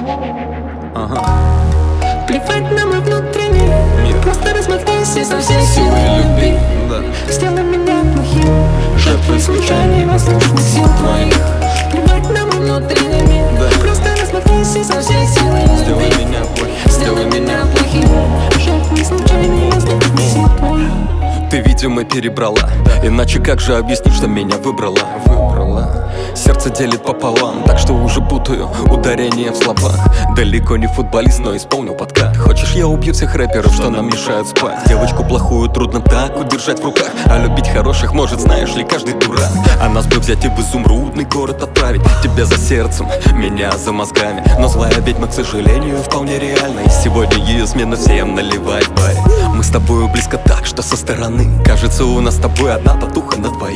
Ага. Плевать на мой внутренний мир. Просто размахнись и со всей силой любви. Сделай меня плохим, жертвой случайной воздушных сил твоих. Плевать на мой внутренний мир. Просто размахнись и со всей силой любви. Сделай меня плохим, жертвой случайной воздушных сил твоих. Ты, видимо, перебрала, иначе как же объяснить, что меня выбрала? Сердце делит пополам, так что уже путаю ударение в словах. Далеко не футболист, но исполнил подкат. Хочешь, я убью всех рэперов, что нам мешают спать? Девочку плохую трудно так удержать в руках, а любить хороших может, знаешь ли, каждый дурак. А нас бы взять и в изумрудный город отправить. Тебя за сердцем, меня за мозгами. Но злая ведьма, к сожалению, вполне реальна. И сегодня ее смена всем наливать баре. Мы с тобою близко так, что со стороны кажется, у нас с тобой одна татуха на двоих.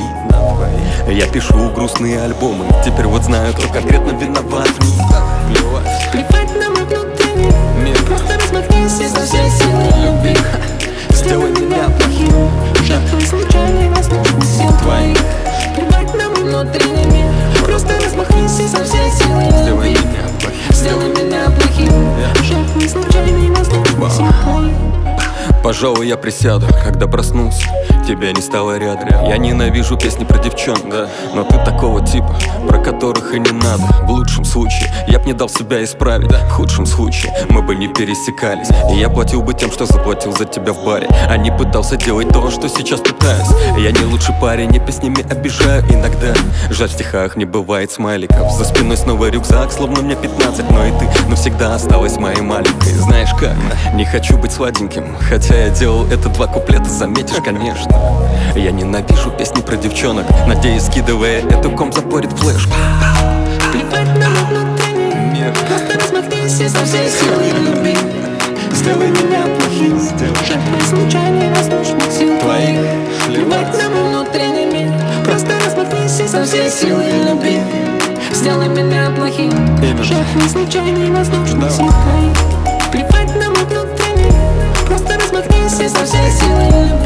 Я пишу грустные альбомы, теперь вот знаю, кто конкретно виноват в них. Плевать на мой внутренний мир. Просто размахнись и со всей силой любви. Сделай меня плохим, жертвой случайной воздушных сил твоих. Плевать на мой внутренний мир. Просто размахнись и со всей силой любви. Сделай меня плохим, жертвой случайной воздушных сил твоих. Пожалуй, я присяду, когда проснусь, тебя не стало рядом. Я ненавижу песни про девчонок, но ты такого типа, про которых и не надо. В лучшем случае я б не дал себя исправить, в худшем случае мы бы не пересекались. И я платил бы тем, что заплатил за тебя в баре, а не пытался делать то, что сейчас пытаюсь. Я не лучший парень, я песнями обижаю иногда. Жаль, в стихах не бывает смайликов. За спиной снова рюкзак, словно мне 15, но и ты навсегда осталась моей маленькой. Знаешь как, не хочу быть сладеньким, хотя я делал это 2 куплета, заметишь, конечно. Я ненавижу песни про девчонок, надеюсь, скидывая эту ком запорит флешку. Плевать на мой внутренний мир. Просто размахнись и со всей силой любви. Сделай меня плохим, жертвой случайной воздушных сил твоих. Плевать на мой внутренний мир. Просто размахнись и со всей силой любви. Сделай меня плохим, жертвой случайной воздушных сил твоих. Плевать на мой внутренний мир. Просто размахнись и со всей силой любви.